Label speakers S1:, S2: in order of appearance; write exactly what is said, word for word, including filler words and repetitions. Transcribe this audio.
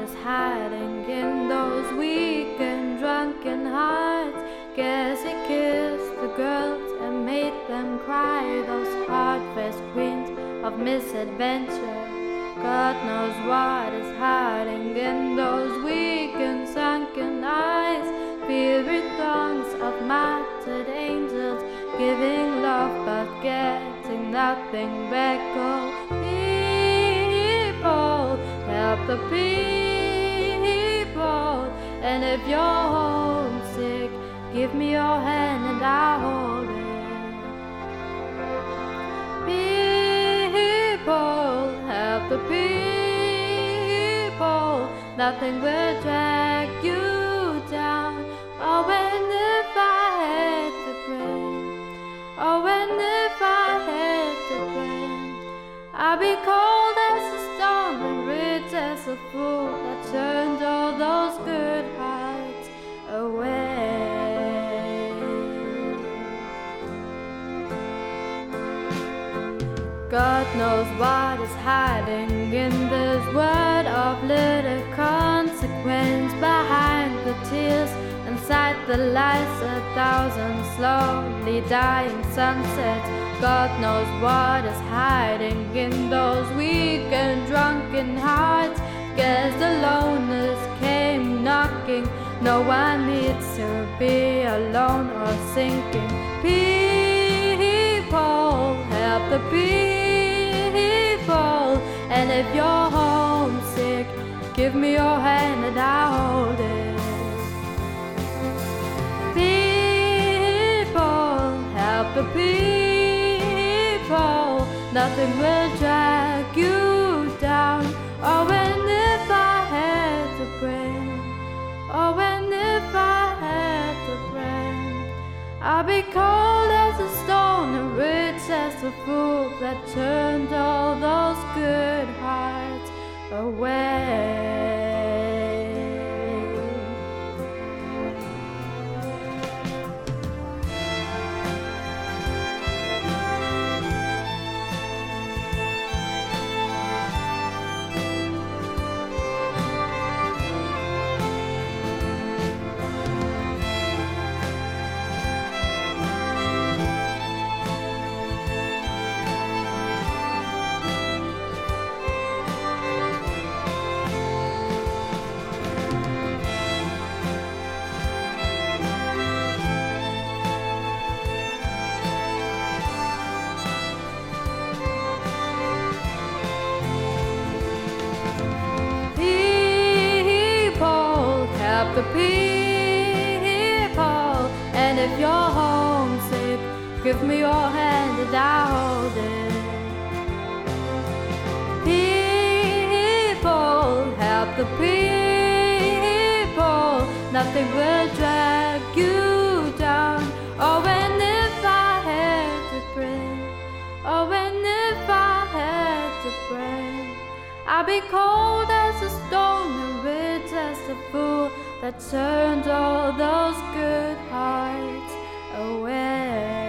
S1: is hiding in those weak and drunken hearts. Guess he kissed the girls and made them cry, those hard-faced queens of misadventure. God knows what is hiding in those weak and sunken eyes. Fiery throngs of martyred angels, giving love but getting nothing back. Oh, people, help the people. And if you're homesick, give me your hand and I'll hold it. People, help the people. Nothing will drag you down. Oh, and if I had to pray, oh, and if I had to pray, I'd be cold as a stone and rich as a fool that turned all those good hearts away. God knows what is hiding in this word of little consequence. Behind the tears, inside the lights, a thousand slowly dying sunsets. God knows what is hiding in those weak and drunken hearts. Guess the loners came knocking. No one needs to be alone or sinking. People, help the people. And if you're homesick, give me your hand and I'll hold it. People, help the people. Nothing will drag you down. Oh, and if I had to pray, oh, and if I had to pray, I'd be cold as a stone and rich as a fool that turned all those good hearts away. Help the people. And if you're homesick, give me your hand and I'll hold it. People, help the people. Nothing will drag you down. Oh, and if I had to pray, oh, and if I had to pray, I'd be cold as a stone and rich as a fool that turned all those good hearts away.